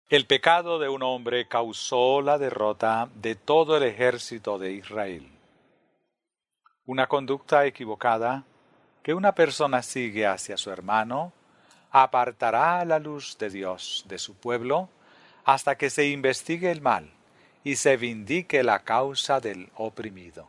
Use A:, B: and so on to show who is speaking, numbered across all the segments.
A: El pecado de un hombre causó la derrota de todo el ejército de Israel. Una conducta equivocada que una persona sigue hacia su hermano apartará la luz de Dios de su pueblo hasta que se investigue el mal y se vindique la causa del oprimido.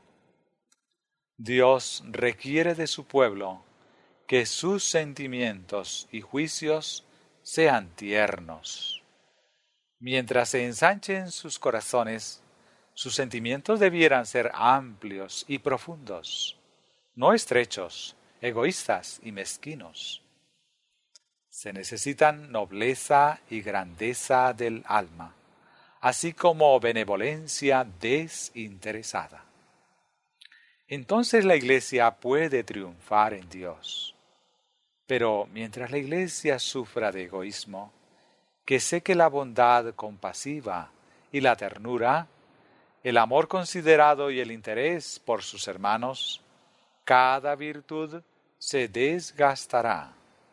A: Dios requiere de su pueblo que sus sentimientos y juicios sean tiernos. Mientras se ensanchen sus corazones, sus sentimientos debieran ser amplios y profundos, no estrechos, egoístas y mezquinos. Se necesitan nobleza y grandeza del alma, así como benevolencia desinteresada. Entonces la Iglesia puede triunfar en Dios. Pero mientras la Iglesia sufra de egoísmo, que seque la bondad compasiva y la ternura, el amor considerado y el interés por sus hermanos, cada virtud se desgastará.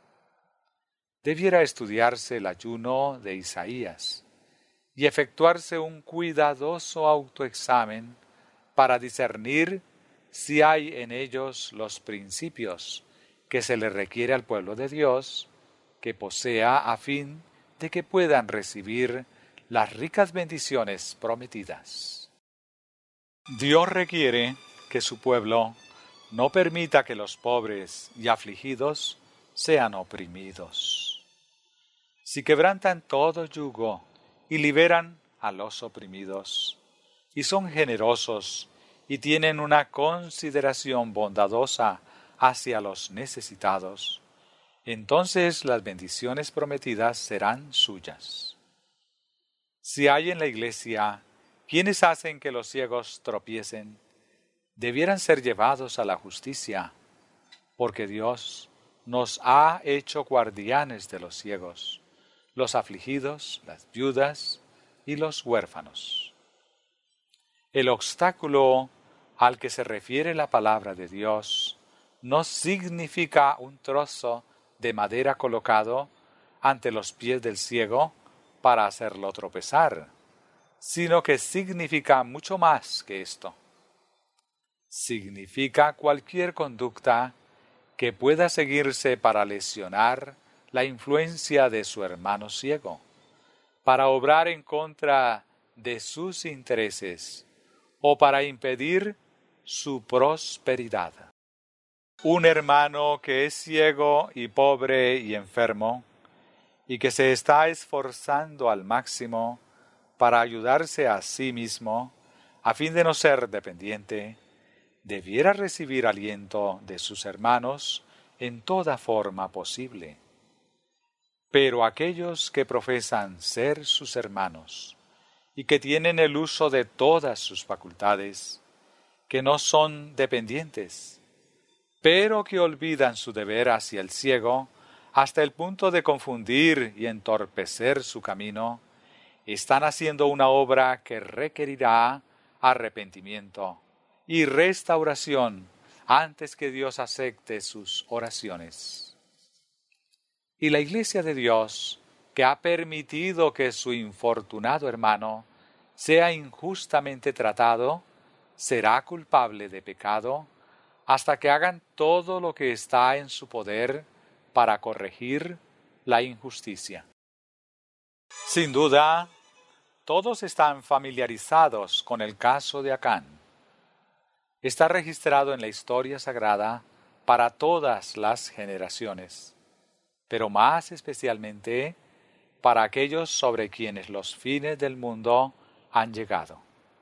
A: Debiera estudiarse el ayuno de Isaías y efectuarse un cuidadoso autoexamen para discernir si hay en ellos los principios que se le requiere al pueblo de Dios que posea a fin de que puedan recibir las ricas bendiciones prometidas. Dios requiere que su pueblo no permita que los pobres y afligidos sean oprimidos. Si quebrantan todo yugo y liberan a los oprimidos, y son generosos y tienen una consideración bondadosa hacia los necesitados, entonces las bendiciones prometidas serán suyas. Si hay en la Iglesia quienes hacen que los ciegos tropiecen, debieran ser llevados a la justicia, porque Dios nos ha hecho guardianes de los ciegos, los afligidos, las viudas y los huérfanos. El obstáculo al que se refiere la palabra de Dios no significa un trozo de madera colocado ante los pies del ciego para hacerlo tropezar, sino que significa mucho más que esto. Significa cualquier conducta que pueda seguirse para lesionar la influencia de su hermano ciego, para obrar en contra de sus intereses o para impedir su prosperidad. Un hermano que es ciego y pobre y enfermo, y que se está esforzando al máximo para ayudarse a sí mismo, a fin de no ser dependiente, debiera recibir aliento de sus hermanos en toda forma posible. Pero aquellos que profesan ser sus hermanos y que tienen el uso de todas sus facultades, que no son dependientes, pero que olvidan su deber hacia el ciego hasta el punto de confundir y entorpecer su camino, están haciendo una obra que requerirá arrepentimiento y restauración antes que Dios acepte sus oraciones. Y la Iglesia de Dios, que ha permitido que su infortunado hermano sea injustamente tratado, será culpable de pecado hasta que hagan todo lo que está en su poder para corregir la injusticia. Sin duda, todos están familiarizados con el caso de Acán. Está registrado en la historia sagrada para todas las generaciones, pero más especialmente para aquellos sobre quienes los fines del mundo han llegado.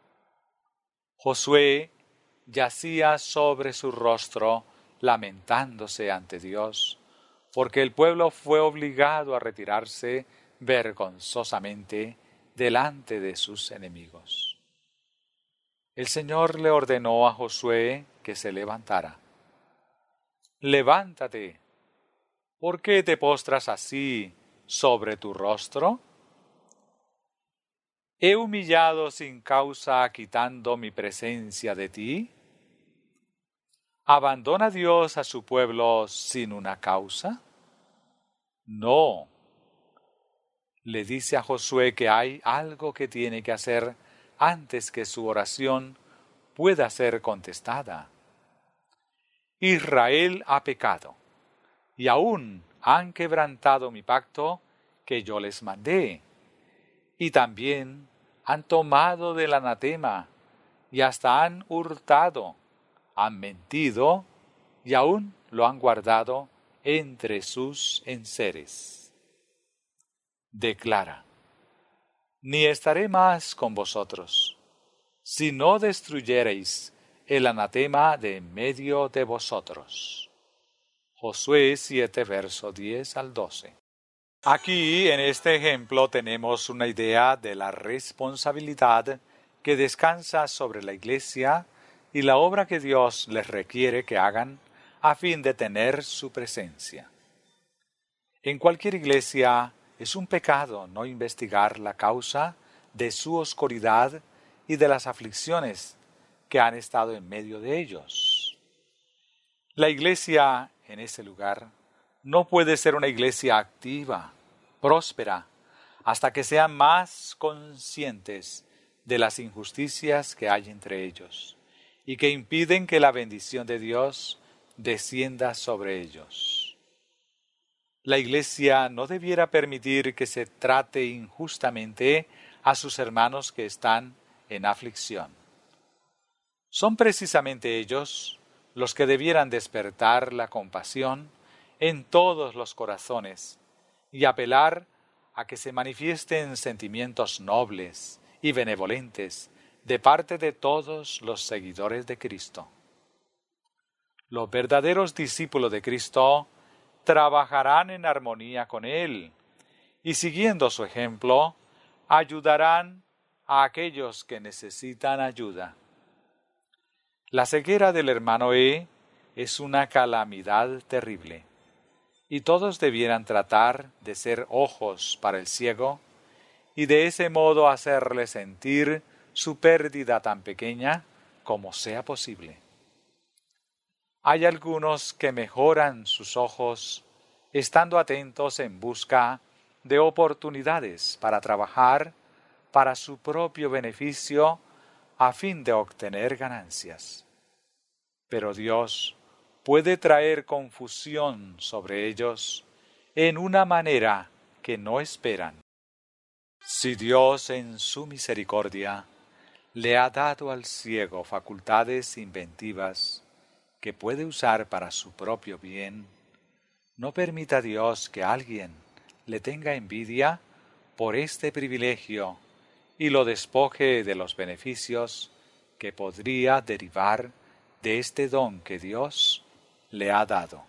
A: Josué yacía sobre su rostro lamentándose ante Dios, porque el pueblo fue obligado a retirarse vergonzosamente delante de sus enemigos. El Señor le ordenó a Josué que se levantara. «Levántate, ¿por qué te postras así sobre tu rostro? ¿He humillado sin causa quitando mi presencia de ti? ¿Abandona Dios a su pueblo sin una causa? No. le dice a Josué que hay algo que tiene que hacer antes que su oración pueda ser contestada. Israel ha pecado, y aún han quebrantado mi pacto que yo les mandé, y también han tomado del anatema, y hasta han hurtado, han mentido, y aún lo han guardado entre sus enseres. Declara: ni estaré más con vosotros, si no destruyereis el anatema de en medio de vosotros. Josué 7, verso 10 al 12. Aquí, en este ejemplo, tenemos una idea de la responsabilidad que descansa sobre la Iglesia y la obra que Dios les requiere que hagan a fin de tener su presencia. En cualquier iglesia es un pecado no investigar la causa de su oscuridad y de las aflicciones que han estado en medio de ellos. La iglesia en ese lugar no puede ser una iglesia activa, próspera, hasta que sean más conscientes de las injusticias que hay entre ellos y que impiden que la bendición de Dios descienda sobre ellos. La Iglesia no debiera permitir que se trate injustamente a sus hermanos que están en aflicción. Son precisamente ellos los que debieran despertar la compasión en todos los corazones y apelar a que se manifiesten sentimientos nobles y benevolentes de parte de todos los seguidores de Cristo. Los verdaderos discípulos de Cristo trabajarán en armonía con Él y, siguiendo su ejemplo, ayudarán a aquellos que necesitan ayuda. La ceguera del hermano E es una calamidad terrible, y todos debieran tratar de ser ojos para el ciego y de ese modo hacerle sentir su pérdida tan pequeña como sea posible. Hay algunos que mejoran sus ojos estando atentos en busca de oportunidades para trabajar para su propio beneficio a fin de obtener ganancias. Pero Dios puede traer confusión sobre ellos en una manera que no esperan. Si Dios en su misericordia le ha dado al ciego facultades inventivas que puede usar para su propio bien, no permita Dios que alguien le tenga envidia por este privilegio y lo despoje de los beneficios que podría derivar de este don que Dios le ha dado.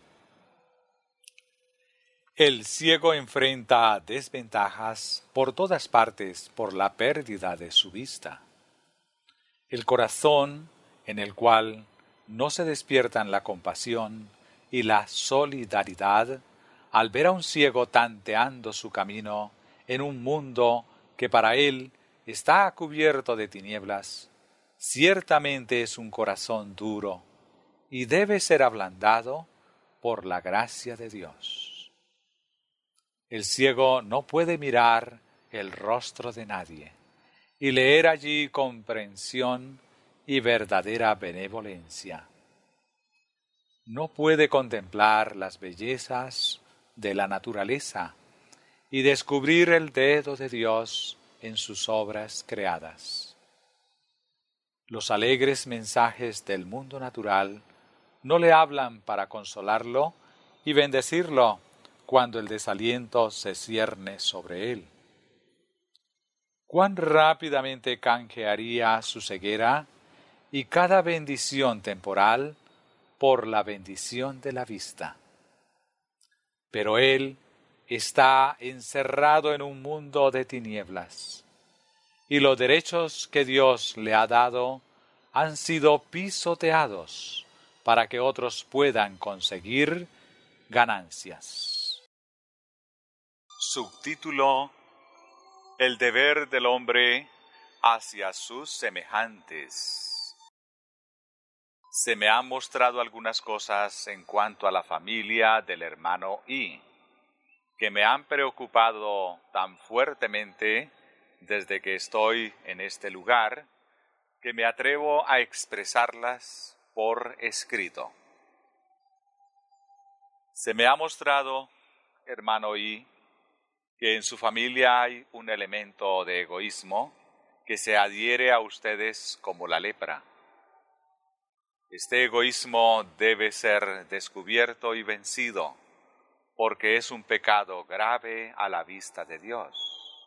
A: El ciego enfrenta desventajas por todas partes por la pérdida de su vista. El corazón en el cual no se despiertan la compasión y la solidaridad al ver a un ciego tanteando su camino en un mundo que para él está cubierto de tinieblas, ciertamente es un corazón duro y debe ser ablandado por la gracia de Dios. El ciego no puede mirar el rostro de nadie y leer allí comprensión y verdadera benevolencia. No puede contemplar las bellezas de la naturaleza y descubrir el dedo de Dios en sus obras creadas. Los alegres mensajes del mundo natural no le hablan para consolarlo y bendecirlo cuando el desaliento se cierne sobre él. Cuán rápidamente canjearía su ceguera y cada bendición temporal por la bendición de la vista. Pero él está encerrado en un mundo de tinieblas, y los derechos que Dios le ha dado han sido pisoteados para que otros puedan conseguir ganancias. Subtítulo: El deber del hombre hacia sus semejantes. Se me han mostrado algunas cosas en cuanto a la familia del hermano I, que me han preocupado tan fuertemente desde que estoy en este lugar, que me atrevo a expresarlas por escrito. Se me ha mostrado, hermano I, que en su familia hay un elemento de egoísmo que se adhiere a ustedes como la lepra. Este egoísmo debe ser descubierto y vencido, porque es un pecado grave a la vista de Dios.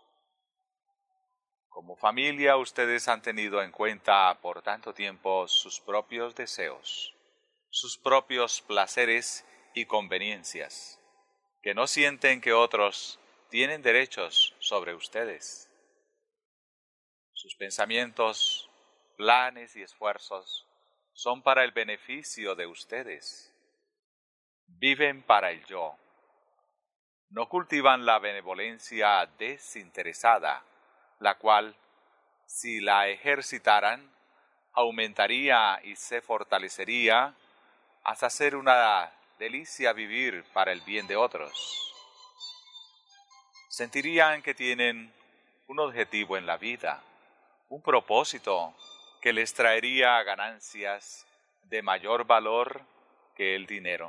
A: Como familia, ustedes han tenido en cuenta por tanto tiempo sus propios deseos, sus propios placeres y conveniencias, que no sienten que otros tienen derechos sobre ustedes. Sus pensamientos, planes y esfuerzos son para el beneficio de ustedes. Viven para el yo. No cultivan la benevolencia desinteresada, la cual, si la ejercitaran, aumentaría y se fortalecería hasta ser una delicia vivir para el bien de otros. Sentirían que tienen un objetivo en la vida, un propósito que les traería ganancias de mayor valor que el dinero.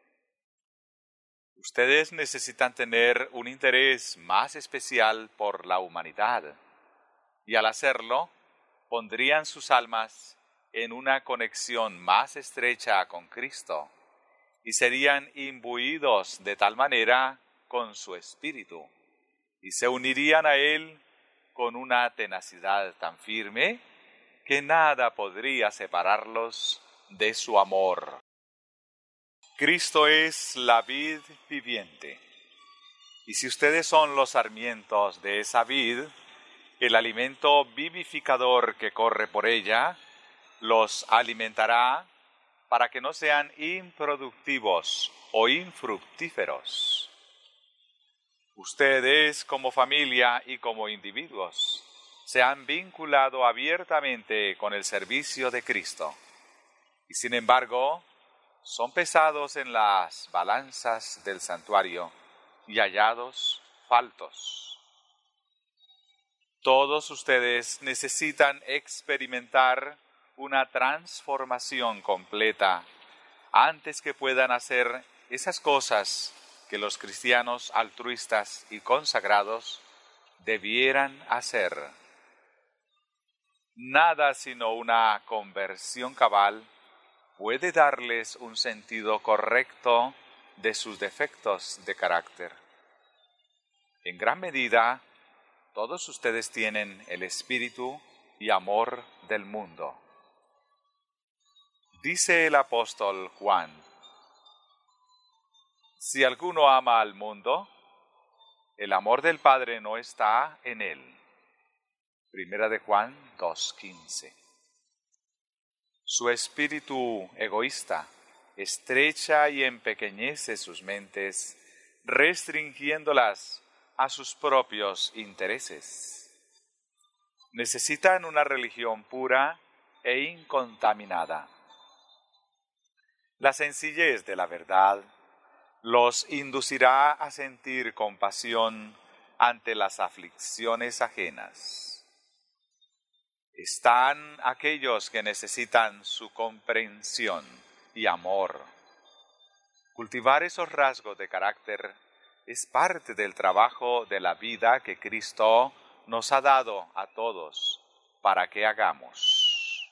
A: Ustedes necesitan tener un interés más especial por la humanidad, y al hacerlo, pondrían sus almas en una conexión más estrecha con Cristo, y serían imbuidos de tal manera con su espíritu, y se unirían a Él con una tenacidad tan firme que nada podría separarlos de su amor. Cristo es la vid viviente, y si ustedes son los sarmientos de esa vid, el alimento vivificador que corre por ella los alimentará para que no sean improductivos o infructíferos. Ustedes, como familia y como individuos, se han vinculado abiertamente con el servicio de Cristo, y sin embargo, son pesados en las balanzas del santuario y hallados faltos. Todos ustedes necesitan experimentar una transformación completa antes que puedan hacer esas cosas que los cristianos altruistas y consagrados debieran hacer. Nada sino una conversión cabal puede darles un sentido correcto de sus defectos de carácter. En gran medida, todos ustedes tienen el espíritu y amor del mundo. Dice el apóstol Juan: si alguno ama al mundo, el amor del Padre no está en él. Primera de Juan 2:15. Su espíritu egoísta estrecha y empequeñece sus mentes, restringiéndolas a sus propios intereses. Necesitan una religión pura e incontaminada. La sencillez de la verdad los inducirá a sentir compasión ante las aflicciones ajenas. Están aquellos que necesitan su comprensión y amor. Cultivar esos rasgos de carácter es parte del trabajo de la vida que Cristo nos ha dado a todos para que hagamos.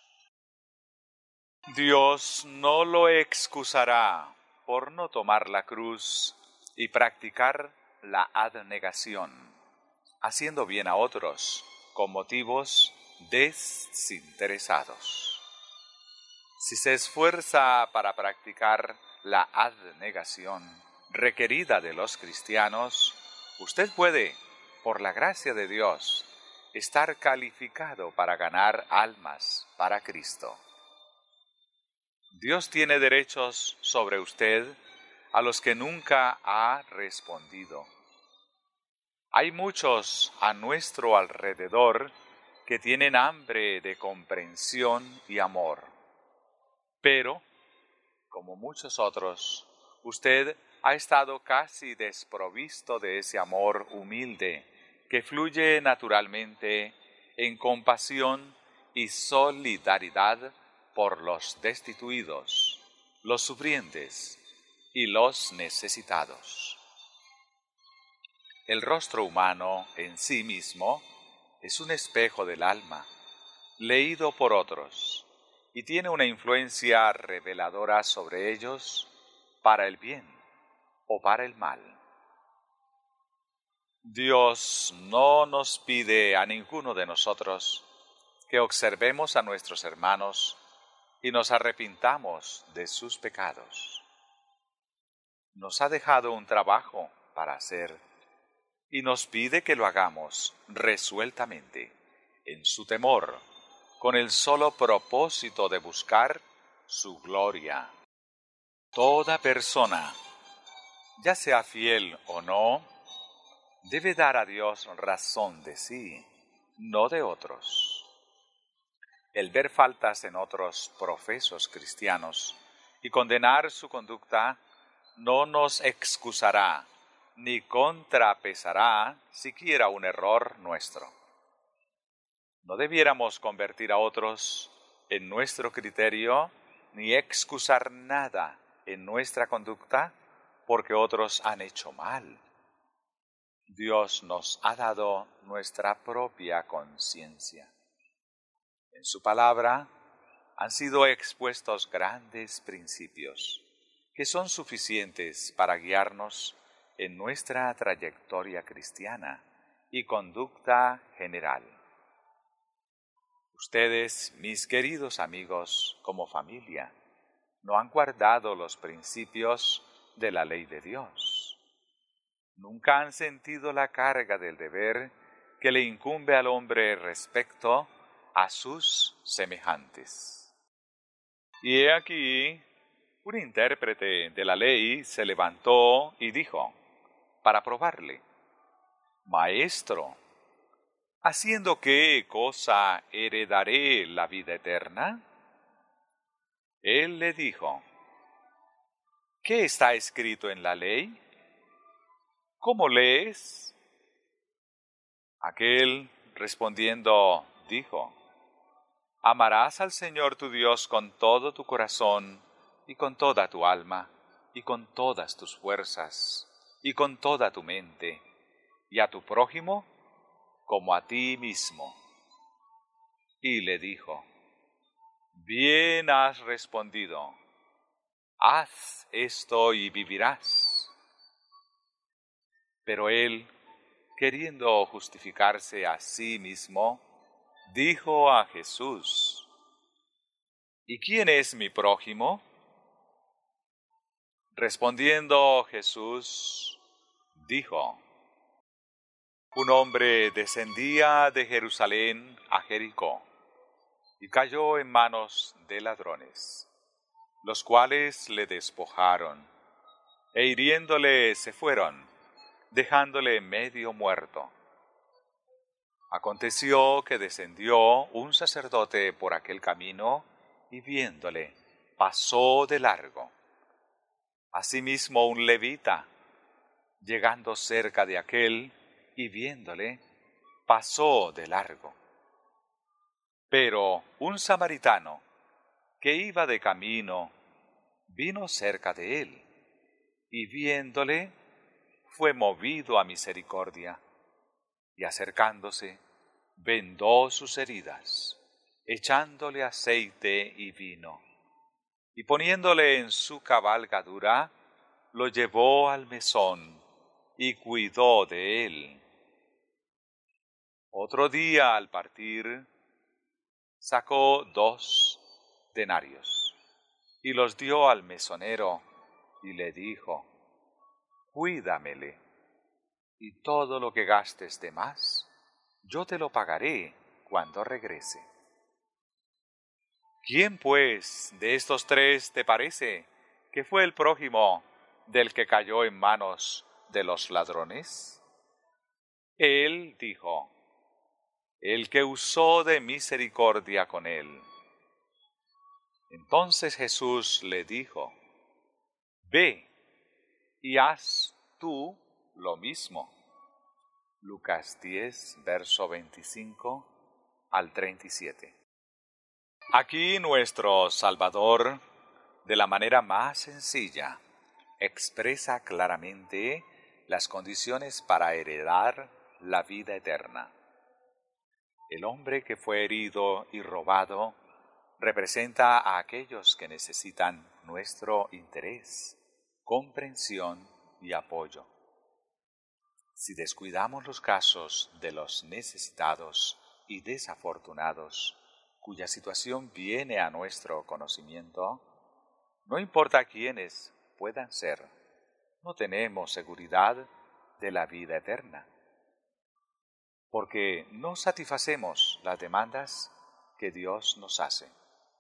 A: Dios no lo excusará por no tomar la cruz y practicar la abnegación, haciendo bien a otros con motivos desinteresados. Si se esfuerza para practicar la abnegación requerida de los cristianos, usted puede, por la gracia de Dios, estar calificado para ganar almas para Cristo. Dios tiene derechos sobre usted a los que nunca ha respondido. Hay muchos a nuestro alrededor que tienen hambre de comprensión y amor. Pero, como muchos otros, usted ha estado casi desprovisto de ese amor humilde que fluye naturalmente en compasión y solidaridad por los destituidos, los sufrientes y los necesitados. El rostro humano en sí mismo es un espejo del alma, leído por otros, y tiene una influencia reveladora sobre ellos para el bien o para el mal. Dios no nos pide a ninguno de nosotros que observemos a nuestros hermanos y nos arrepintamos de sus pecados. Nos ha dejado un trabajo para hacer y nos pide que lo hagamos resueltamente, en su temor, con el solo propósito de buscar su gloria. Toda persona, ya sea fiel o no, debe dar a Dios razón de sí, no de otros. El ver faltas en otros profesos cristianos y condenar su conducta no nos excusará ni contrapesará siquiera un error nuestro. No debiéramos convertir a otros en nuestro criterio ni excusar nada en nuestra conducta porque otros han hecho mal. Dios nos ha dado nuestra propia conciencia. En su palabra han sido expuestos grandes principios que son suficientes para guiarnos en nuestra trayectoria cristiana y conducta general. Ustedes, mis queridos amigos, como familia, no han guardado los principios de la ley de Dios. Nunca han sentido la carga del deber que le incumbe al hombre respecto a sus semejantes. Y he aquí, un intérprete de la ley se levantó y dijo, para probarle, Maestro, ¿haciendo qué cosa heredaré la vida eterna? Él le dijo, ¿qué está escrito en la ley? ¿Cómo lees? Aquel, respondiendo, dijo, amarás al Señor tu Dios con todo tu corazón y con toda tu alma y con todas tus fuerzas y con toda tu mente, y a tu prójimo como a ti mismo. Y le dijo, bien has respondido, haz esto y vivirás. Pero él, queriendo justificarse a sí mismo, dijo a Jesús, ¿y quién es mi prójimo? Respondiendo Jesús, dijo, un hombre descendía de Jerusalén a Jericó y cayó en manos de ladrones, los cuales le despojaron e hiriéndole se fueron, dejándole medio muerto. Aconteció que descendió un sacerdote por aquel camino y viéndole, pasó de largo. Asimismo un levita, llegando cerca de aquel y viéndole, pasó de largo. Pero un samaritano, que iba de camino, vino cerca de él, y viéndole, fue movido a misericordia, y acercándose, vendó sus heridas, echándole aceite y vino, y poniéndole en su cabalgadura, lo llevó al mesón, y cuidó de él. Otro día al partir, sacó 2 denarios, y los dio al mesonero, y le dijo, cuídamele, y todo lo que gastes de más, yo te lo pagaré cuando regrese. ¿Quién, pues, de estos 3 te parece que fue el prójimo del que cayó en manos de los ladrones? Él dijo, el que usó de misericordia con él. Entonces Jesús le dijo, ve y haz tú lo mismo. Lucas 10, verso 25 al 37. Aquí nuestro Salvador, de la manera más sencilla, expresa claramente las condiciones para heredar la vida eterna. El hombre que fue herido y robado representa a aquellos que necesitan nuestro interés, comprensión y apoyo. Si descuidamos los casos de los necesitados y desafortunados, cuya situación viene a nuestro conocimiento, no importa quiénes puedan ser, no tenemos seguridad de la vida eterna, porque no satisfacemos las demandas que Dios nos hace.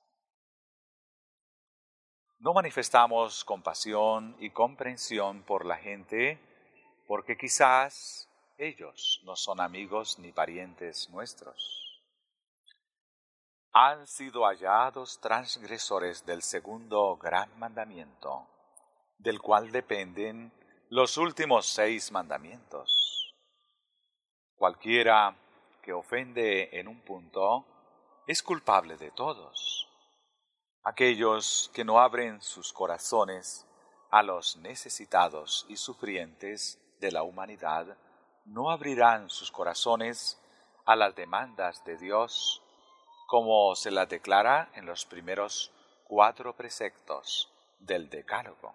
A: No manifestamos compasión y comprensión por la gente porque quizás ellos no son amigos ni parientes nuestros. Han sido hallados transgresores del segundo gran mandamiento, del cual dependen los últimos 6 mandamientos. Cualquiera que ofende en un punto es culpable de todos. Aquellos que no abren sus corazones a los necesitados y sufrientes de la humanidad no abrirán sus corazones a las demandas de Dios, como se las declara en los primeros 4 preceptos del Decálogo.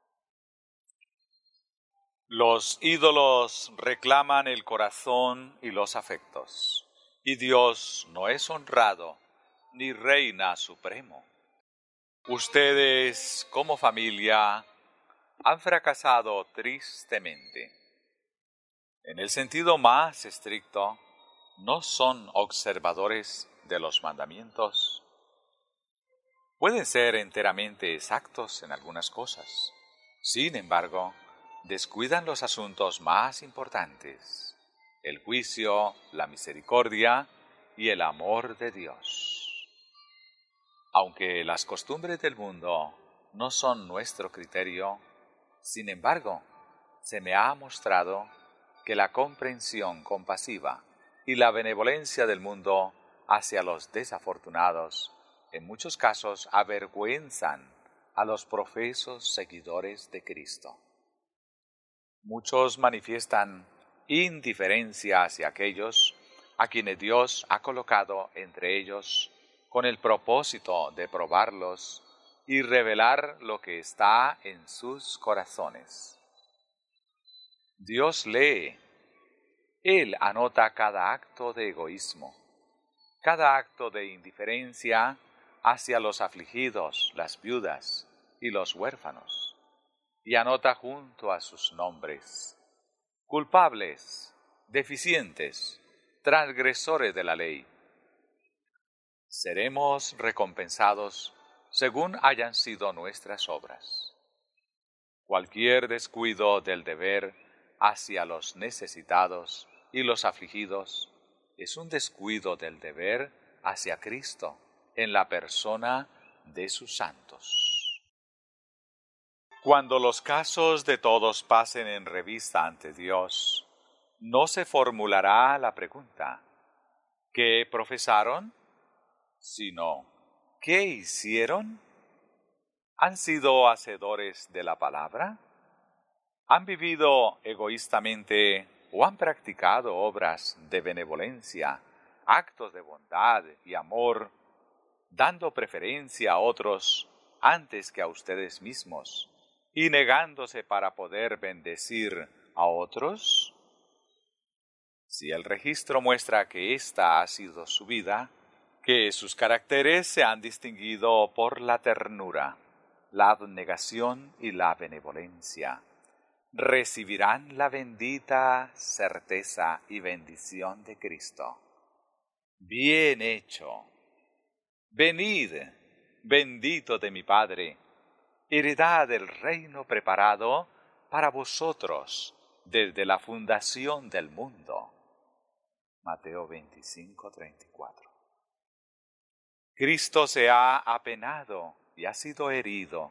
A: Los ídolos reclaman el corazón y los afectos, y Dios no es honrado ni reina supremo. Ustedes, como familia, han fracasado tristemente. En el sentido más estricto, no son observadores de los mandamientos. Pueden ser enteramente exactos en algunas cosas. Sin embargo, descuidan los asuntos más importantes: el juicio, la misericordia y el amor de Dios. Aunque las costumbres del mundo no son nuestro criterio, sin embargo, se me ha mostrado que la comprensión compasiva y la benevolencia del mundo hacia los desafortunados en muchos casos avergüenzan a los profesos seguidores de Cristo. Muchos manifiestan indiferencia hacia aquellos a quienes Dios ha colocado entre ellos con el propósito de probarlos y revelar lo que está en sus corazones. Dios lee. Él anota cada acto de egoísmo, cada acto de indiferencia hacia los afligidos, las viudas y los huérfanos, y anota junto a sus nombres: culpables, deficientes, transgresores de la ley. Seremos recompensados según hayan sido nuestras obras. Cualquier descuido del deber hacia los necesitados y los afligidos es un descuido del deber hacia Cristo en la persona de sus santos. Cuando los casos de todos pasen en revista ante Dios, no se formulará la pregunta: ¿qué profesaron?, sino ¿qué hicieron? ¿Han sido hacedores de la palabra? ¿Han vivido egoístamente o han practicado obras de benevolencia, actos de bondad y amor, dando preferencia a otros antes que a ustedes mismos y negándose para poder bendecir a otros? Si el registro muestra que esta ha sido su vida, que sus caracteres se han distinguido por la ternura, la abnegación y la benevolencia, recibirán la bendita certeza y bendición de Cristo. Bien hecho. Venid, bendito de mi Padre, heredad del reino preparado para vosotros desde la fundación del mundo. Mateo 25:34. Cristo se ha apenado y ha sido herido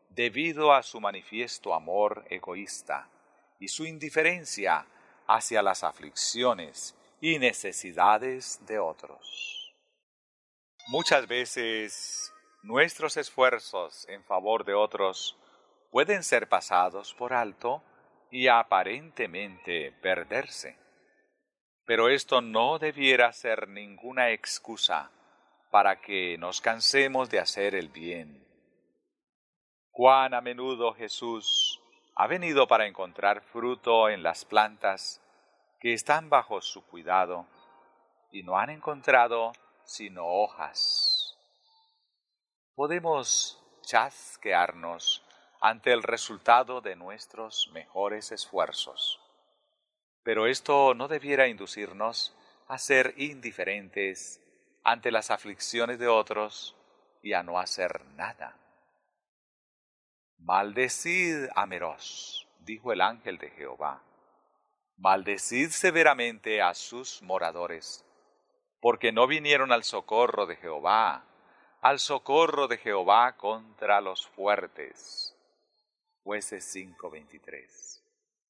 A: debido a su manifiesto amor egoísta y su indiferencia hacia las aflicciones y necesidades de otros. Muchas veces nuestros esfuerzos en favor de otros pueden ser pasados por alto y aparentemente perderse. Pero esto no debiera ser ninguna excusa para que nos cansemos de hacer el bien. Cuán a menudo Jesús ha venido para encontrar fruto en las plantas que están bajo su cuidado y no han encontrado sino hojas. Podemos chasquearnos ante el resultado de nuestros mejores esfuerzos, pero esto no debiera inducirnos a ser indiferentes ante las aflicciones de otros y a no hacer nada. Maldecid a Meroz, dijo el ángel de Jehová. Maldecid severamente a sus moradores, porque no vinieron al socorro de Jehová contra los fuertes. Jueces 5:23.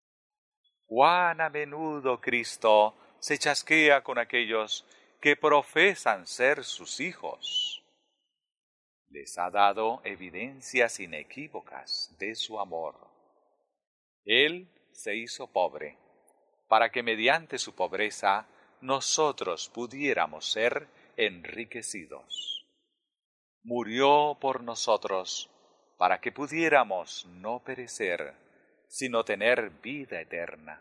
A: Cuán a menudo Cristo se chasquea con aquellos que profesan ser sus hijos. Les ha dado evidencias inequívocas de su amor. Él se hizo pobre, para que mediante su pobreza nosotros pudiéramos ser enriquecidos. Murió por nosotros, para que pudiéramos no perecer, sino tener vida eterna.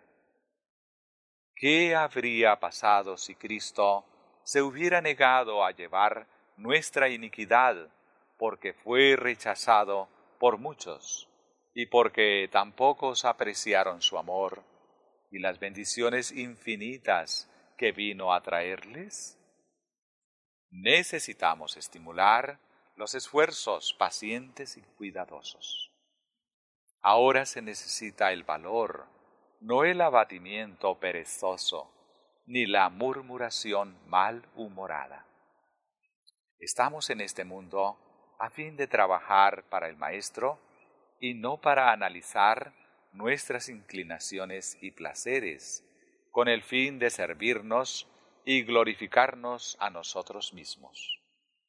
A: ¿Qué habría pasado si Cristo se hubiera negado a llevar nuestra iniquidad, porque fue rechazado por muchos, y porque tan pocos apreciaron su amor y las bendiciones infinitas que vino a traerles? Necesitamos estimular los esfuerzos pacientes y cuidadosos. Ahora se necesita el valor, no el abatimiento perezoso, ni la murmuración malhumorada. Estamos en este mundo a fin de trabajar para el Maestro y no para analizar nuestras inclinaciones y placeres, con el fin de servirnos y glorificarnos a nosotros mismos.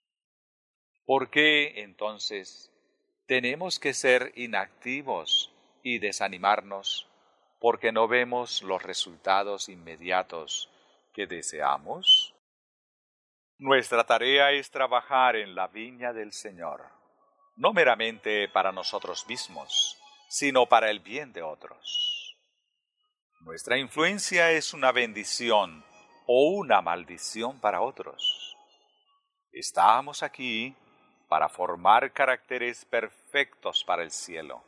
A: ¿Por qué, entonces, tenemos que ser inactivos y desanimarnos porque no vemos los resultados inmediatos que deseamos? Nuestra tarea es trabajar en la viña del Señor, no meramente para nosotros mismos, sino para el bien de otros. Nuestra influencia es una bendición o una maldición para otros. Estamos aquí para formar caracteres perfectos para el cielo.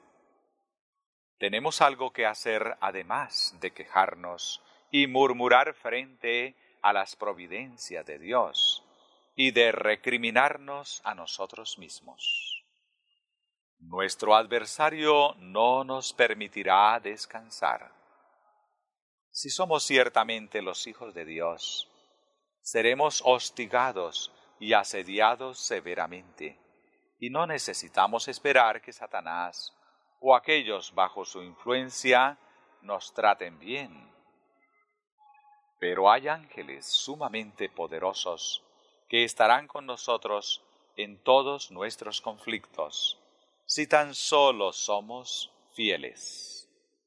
A: Tenemos algo que hacer además de quejarnos y murmurar frente a las providencias de Dios y de recriminarnos a nosotros mismos. Nuestro adversario no nos permitirá descansar. Si somos ciertamente los hijos de Dios, seremos hostigados y asediados severamente, y no necesitamos esperar que Satanás o aquellos bajo su influencia nos traten bien. Pero hay ángeles sumamente poderosos que estarán con nosotros en todos nuestros conflictos, si tan solo somos fieles.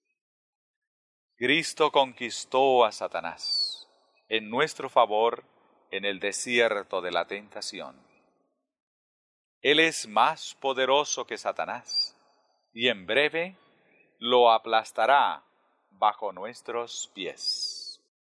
A: Cristo conquistó a Satanás en nuestro favor en el desierto de la tentación. Él es más poderoso que Satanás, y en breve lo aplastará bajo nuestros pies.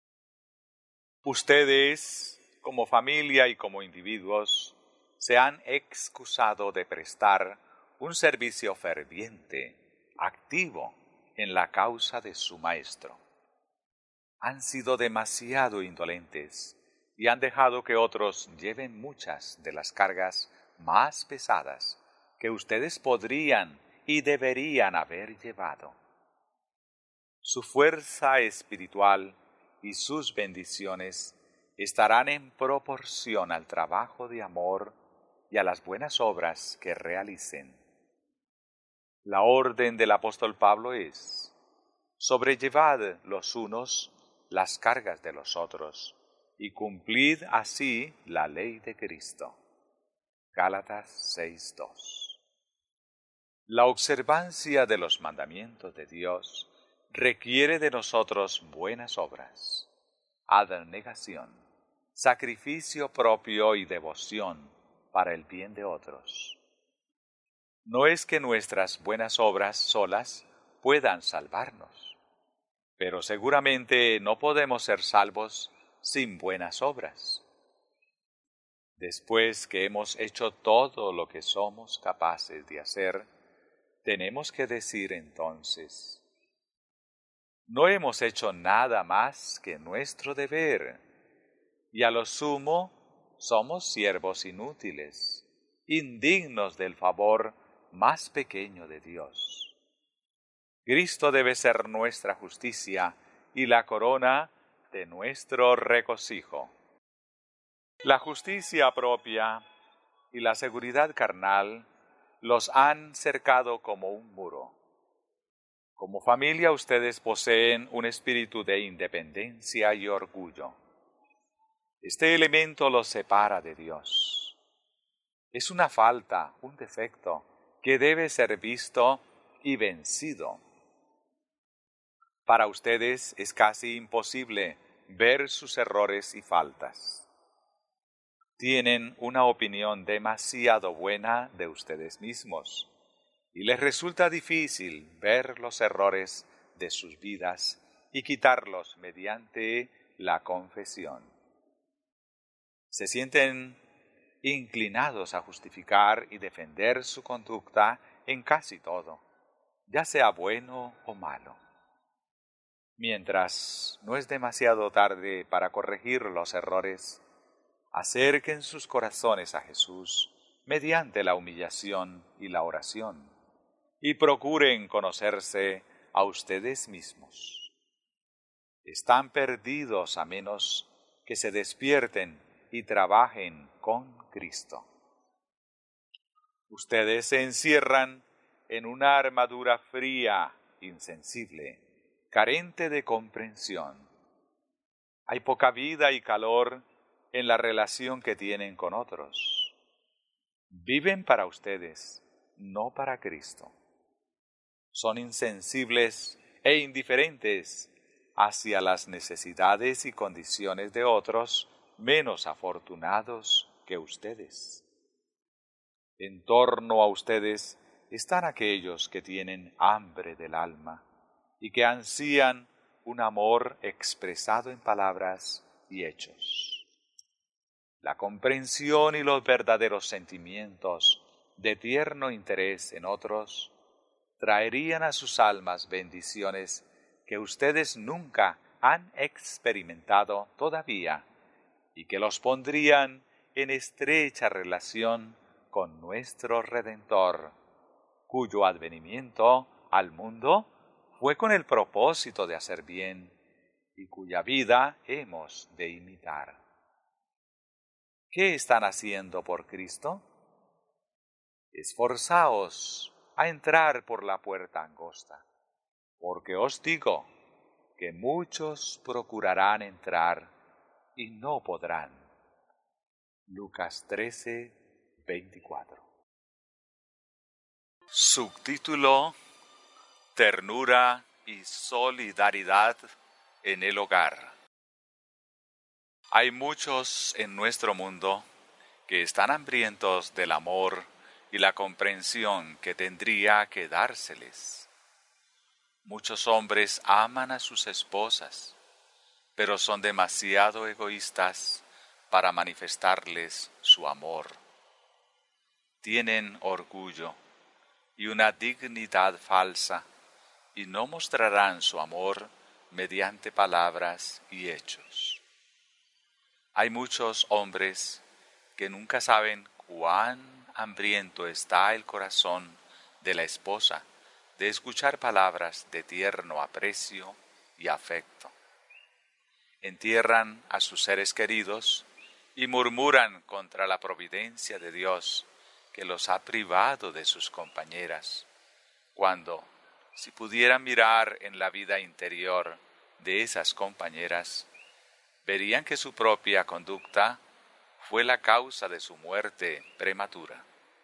A: Ustedes, como familia y como individuos, se han excusado de prestar un servicio ferviente, activo, en la causa de su Maestro. Han sido demasiado indolentes y han dejado que otros lleven muchas de las cargas más pesadas que ustedes podrían y deberían haber llevado. Su fuerza espiritual y sus bendiciones estarán en proporción al trabajo de amor y a las buenas obras que realicen. La orden del apóstol Pablo es: sobrellevad los unos las cargas de los otros, y cumplid así la ley de Cristo. Gálatas 6:2. La observancia de los mandamientos de Dios requiere de nosotros buenas obras, abnegación, sacrificio propio y devoción para el bien de otros. No es que nuestras buenas obras solas puedan salvarnos, pero seguramente no podemos ser salvos sin buenas obras. Después que hemos hecho todo lo que somos capaces de hacer, tenemos que decir entonces: no hemos hecho nada más que nuestro deber, y a lo sumo somos siervos inútiles, indignos del favor más pequeño de Dios. Cristo debe ser nuestra justicia y la corona de nuestro regocijo. La justicia propia y la seguridad carnal los han cercado como un muro. Como familia, ustedes poseen un espíritu de independencia y orgullo. Este elemento los separa de Dios. Es una falta, un defecto, que debe ser visto y vencido. Para ustedes es casi imposible ver sus errores y faltas. Tienen una opinión demasiado buena de ustedes mismos y les resulta difícil ver los errores de sus vidas y quitarlos mediante la confesión. Se sienten inclinados a justificar y defender su conducta en casi todo, ya sea bueno o malo. Mientras no es demasiado tarde para corregir los errores, acerquen sus corazones a Jesús mediante la humillación y la oración, y procuren conocerse a ustedes mismos. Están perdidos a menos que se despierten y trabajen con Cristo. Ustedes se encierran en una armadura fría, insensible, carente de comprensión. Hay poca vida y calor en la relación que tienen con otros. Viven para ustedes, no para Cristo. Son insensibles e indiferentes hacia las necesidades y condiciones de otros menos afortunados que ustedes. En torno a ustedes están aquellos que tienen hambre del alma y que ansían un amor expresado en palabras y hechos. La comprensión y los verdaderos sentimientos de tierno interés en otros traerían a sus almas bendiciones que ustedes nunca han experimentado todavía y que los pondrían en estrecha relación con nuestro Redentor, cuyo advenimiento al mundo fue con el propósito de hacer bien y cuya vida hemos de imitar. ¿Qué están haciendo por Cristo? Esforzaos a entrar por la puerta angosta, porque os digo que muchos procurarán entrar y no podrán. Lucas 13:24. Subtítulo: Ternura y solidaridad en el hogar. Hay muchos en nuestro mundo que están hambrientos del amor y la comprensión que tendría que dárseles. Muchos hombres aman a sus esposas, pero son demasiado egoístas para manifestarles su amor. Tienen orgullo y una dignidad falsa y no mostrarán su amor mediante palabras y hechos. Hay muchos hombres que nunca saben cuán hambriento está el corazón de la esposa de escuchar palabras de tierno aprecio y afecto. Entierran a sus seres queridos y murmuran contra la providencia de Dios que los ha privado de sus compañeras, cuando, si pudieran mirar en la vida interior de esas compañeras, verían que su propia conducta fue la causa de su muerte prematura.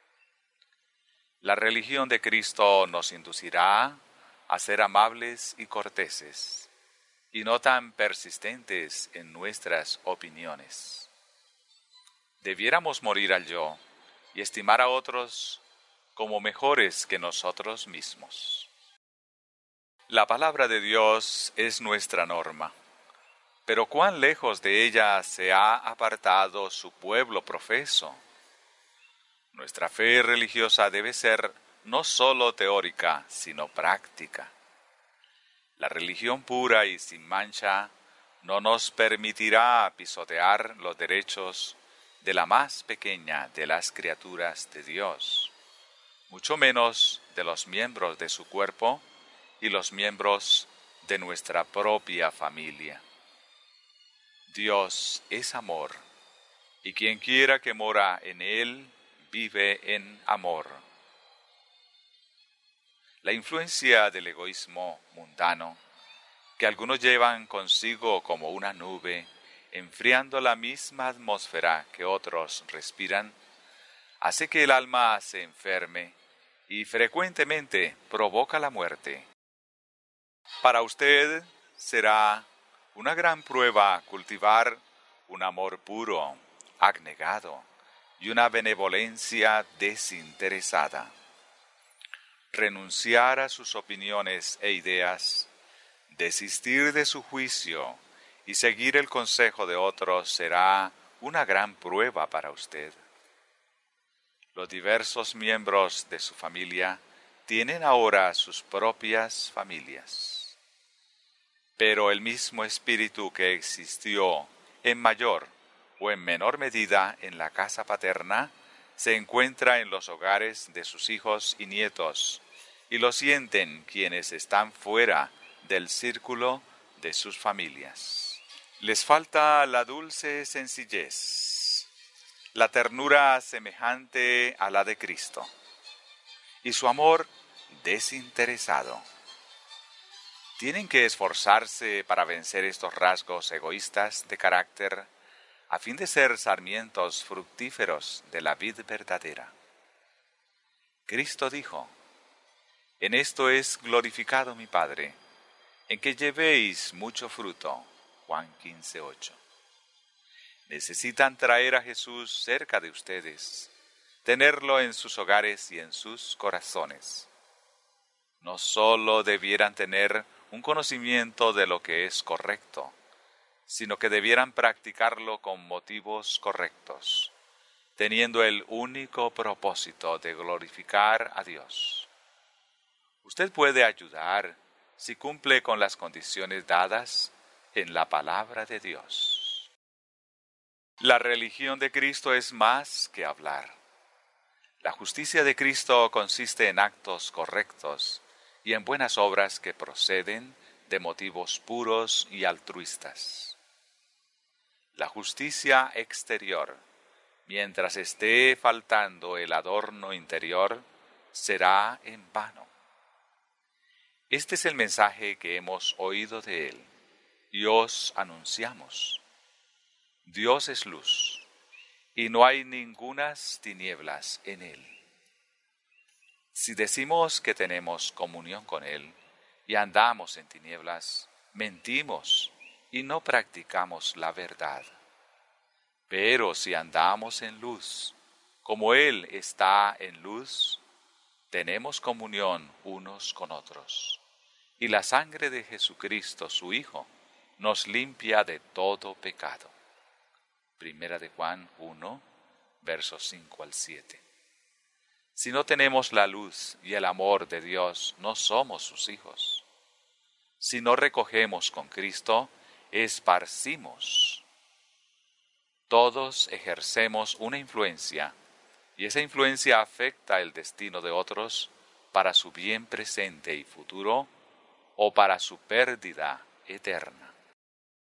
A: La religión de Cristo nos inducirá a ser amables y corteses, y no tan persistentes en nuestras opiniones. Debiéramos morir al yo y estimar a otros como mejores que nosotros mismos. La palabra de Dios es nuestra norma, pero cuán lejos de ella se ha apartado su pueblo profeso. Nuestra fe religiosa debe ser no solo teórica, sino práctica. La religión pura y sin mancha no nos permitirá pisotear los derechos de la más pequeña de las criaturas de Dios, mucho menos de los miembros de su cuerpo y los miembros de nuestra propia familia. Dios es amor, y quien quiera que mora en Él vive en amor. La influencia del egoísmo mundano, que algunos llevan consigo como una nube, enfriando la misma atmósfera que otros respiran, hace que el alma se enferme y frecuentemente provoca la muerte. Para usted será una gran prueba cultivar un amor puro, abnegado y una benevolencia desinteresada. Renunciar a sus opiniones e ideas, desistir de su juicio y seguir el consejo de otros será una gran prueba para usted. Los diversos miembros de su familia tienen ahora sus propias familias. Pero el mismo espíritu que existió en mayor o en menor medida en la casa paterna se encuentra en los hogares de sus hijos y nietos, y lo sienten quienes están fuera del círculo de sus familias. Les falta la dulce sencillez, la ternura semejante a la de Cristo, y su amor desinteresado. Tienen que esforzarse para vencer estos rasgos egoístas de carácter a fin de ser sarmientos fructíferos de la vid verdadera. Cristo dijo: «En esto es glorificado mi Padre, en que llevéis mucho fruto». Juan 15:8. Necesitan traer a Jesús cerca de ustedes, tenerlo en sus hogares y en sus corazones. No solo debieran tener un conocimiento de lo que es correcto, sino que debieran practicarlo con motivos correctos, teniendo el único propósito de glorificar a Dios. Usted puede ayudar si cumple con las condiciones dadas en la palabra de Dios. La religión de Cristo es más que hablar. La justicia de Cristo consiste en actos correctos y en buenas obras que proceden de motivos puros y altruistas. La justicia exterior, mientras esté faltando el adorno interior, será en vano. Este es el mensaje que hemos oído de Él y os anunciamos. Dios es luz, y no hay ningunas tinieblas en Él. Si decimos que tenemos comunión con Él y andamos en tinieblas, mentimos y no practicamos la verdad. Pero si andamos en luz, como Él está en luz, tenemos comunión unos con otros. Y la sangre de Jesucristo, su Hijo, nos limpia de todo pecado. Primera de Juan 1, versos 5 al 7. Si no tenemos la luz y el amor de Dios, no somos sus hijos. Si no recogemos con Cristo, esparcimos. Todos ejercemos una influencia, y esa influencia afecta el destino de otros para su bien presente y futuro o para su pérdida eterna.